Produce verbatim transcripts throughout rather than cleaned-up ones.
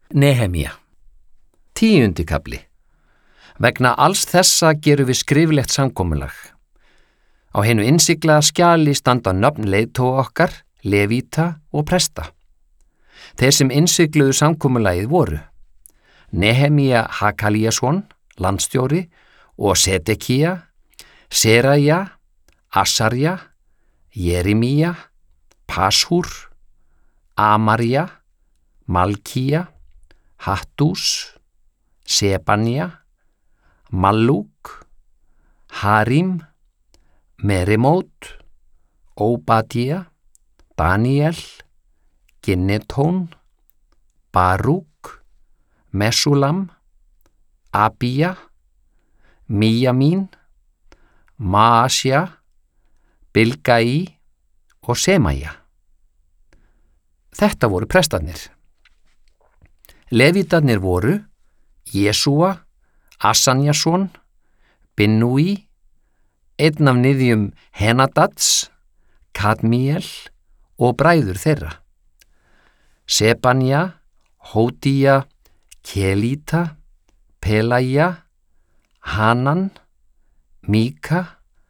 Nehemía. Tíundi kafli. Vegna alls þessa gerum við skriflegt samkomulag. Á hinu innsiglaða skjali standa nöfn leiðtoga okkar, levíta og presta. Þeir sem innsigluðu samkomulagið voru Nehemía Hakalíasson, landstjóri, og Sedekía, Seraja, Asarja, Jeremía, Pashur, Amarja, Malkía, Hattús, Sebanja, Mallúk, Harim, Merimót, Óbadía, Daníel, Ginnetón, Barúk, Mesúlam, Abía, Míjamín, Maasja, Bilgaí og Semaja. Þetta voru prestarnir. Levítarnir voru Jesúa, Assanjason, Binnúi, einn af niðjum Henadats, Kadmíel og bræður þeirra. Sebanja, Hódía, Kelíta, Pelaja, Hanan, Míka,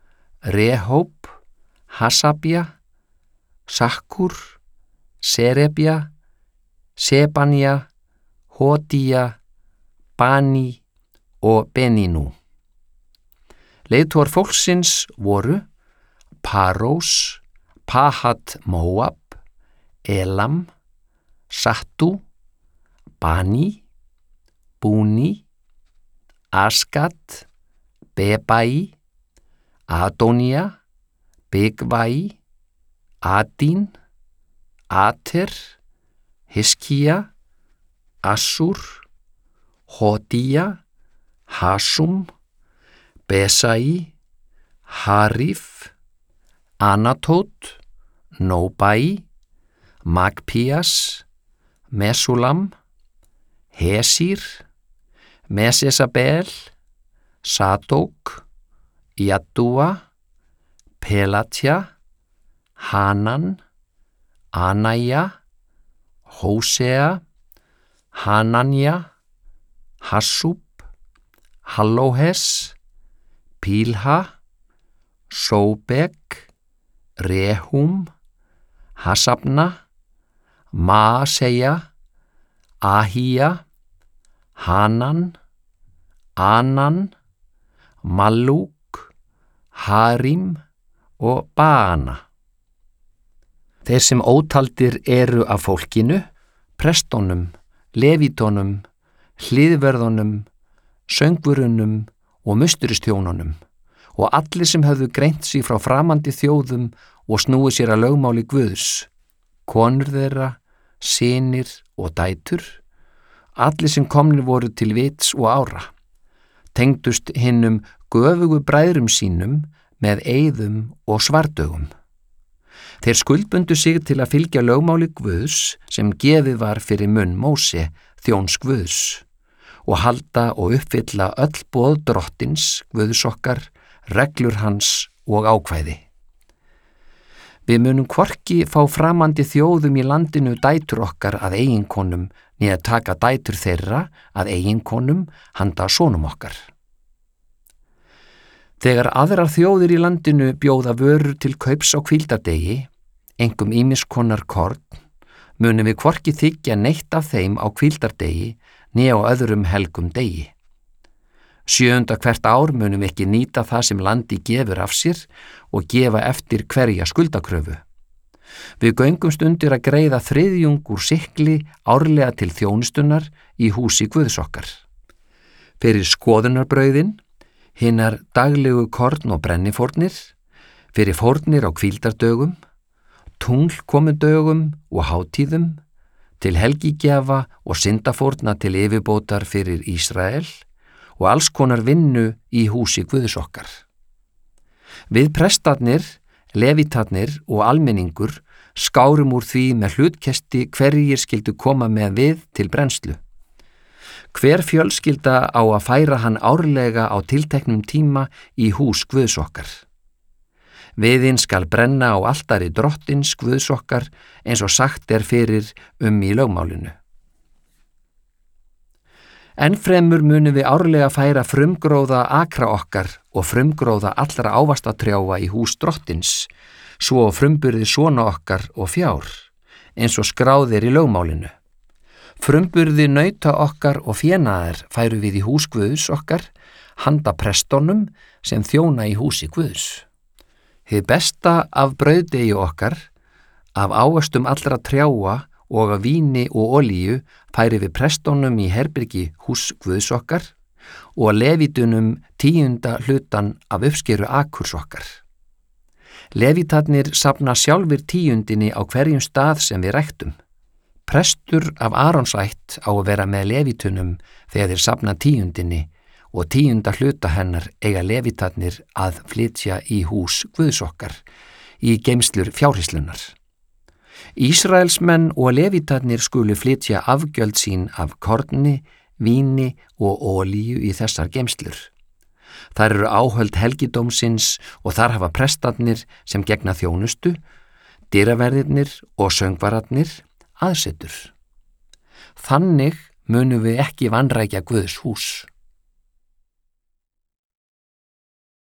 Rehóp, Hasabja, Sakkur, Serebja, Sebanja, Hódía, Bani og Benínú. Leiðtogar fólksins voru Parós, Pahat Móab, Elam, Sattu, Bani, Búni, Asgat, Bebai, Adónía, Bigvai, Adín, Ater, Hiskía, Assur, Hódía, Hasum, Besai, Harif, Anatót, Nóbai, Magpías, Mesúlam, Hesír, Mesesabel, Sadók, Jaddúa, Pelatja, Hanan, Anaja, Hósea, Hananja, Hassúb, Hallóhes, Pílha, Sóbek, Rehúm, Hasabna, Maaseja, Ahía, Hanan, Anan, Mallúk, Harim og Baana. Þeir sem ótaldir eru af fólkinu, prestónum, levítónum, hliðverðunum, söngvurunum og musturistjónunum og allir sem höfðu greint sig frá framandi þjóðum og snúið sér að lögmáli Guðs, konur þeirra, synir og dætur, allir sem komnir voru til vits og ára, tengdust hinnum göfugu bræðrum sínum með eiðum og svardögum. Þeir skuldbundu sig til að fylgja lögmáli Guðs sem gefið var fyrir munn Móse, þjóns Guðs, og halda og uppfylla öll boð drottins, Guðs okkar, reglur hans og ákvæði. Við munum hvorki fá framandi þjóðum í landinu dætur okkar að eiginkonum né að taka dætur þeirra að eiginkonum handa sonum okkar. Þegar aðrar þjóðir í landinu bjóða vörur til kaups á hvíldardegi, einkum ýmiss konar korn, munum við hvorki þiggja neitt af þeim á hvíldardegi né á öðrum helgum degi. Sjöunda hvert ár munum ekki nýta það sem landi gefur af sér og gefa eftir hverja skuldakröfu. Við göngumst undir að greiða þriðjung úr sykli árlega til þjónustunar í húsi Guðs okkar. Fyrir skoðunarbrauðin, hinnar daglegu korn og brennifórnir, fyrir fórnir á hvíldardögum, tunglkomudögum og hátíðum, til helgigjafa og syndafórna til yfirbótar fyrir Ísrael og alls konar vinnu í húsi Guðs okkar. Við prestarnir, levítarnir og almenningur skárum úr því með hlutkesti hverjir skyldu koma með við til brennslu. Hver fjölskylda á að færa hann árlega á tilteknum tíma í hús Guðs okkar. Viðinn skal brenna á altari drottins Guðs okkar eins og sagt er fyrir um í lögmálinu. Ennfremur munum við árlega færa frumgróða akra okkar og frumgróða allra ávastatrjáa í hús drottins, svo frumburði svona okkar og fjár, eins og skráðir í lögmálinu. Frumburði nauta okkar og fénaðar færu við í hús Guðs okkar, handa prestónum sem þjóna í húsi Guðs. Hið besta af brauðdegi okkar, af ávöxtum allra trjáa og af víni og olíu færi við prestónum í herbyrgi hús Guðs okkar og levítunum tíunda hlutan af uppskeru akurs okkar. Levítarnir safna sjálfir tíundinni á hverjum stað sem við ræktum. Prestur af Arónsætt á að vera með levítunum þegar þeir safna tíundinni og tíunda hluta hennar eiga levítarnir að flytja í hús Guðs okkar, í geymslur fjárhyslunar. Ísraelsmenn og levítarnir skulu flytja afgjöld sín af korni, víni og olíu í þessar geymslur. Þar eru áhöld helgidómsins og þar hafa prestarnir sem gegna þjónustu, dyraverðirnir og söngvararnir aðsetur. Þannig munum við ekki vanrækja Guðs hús.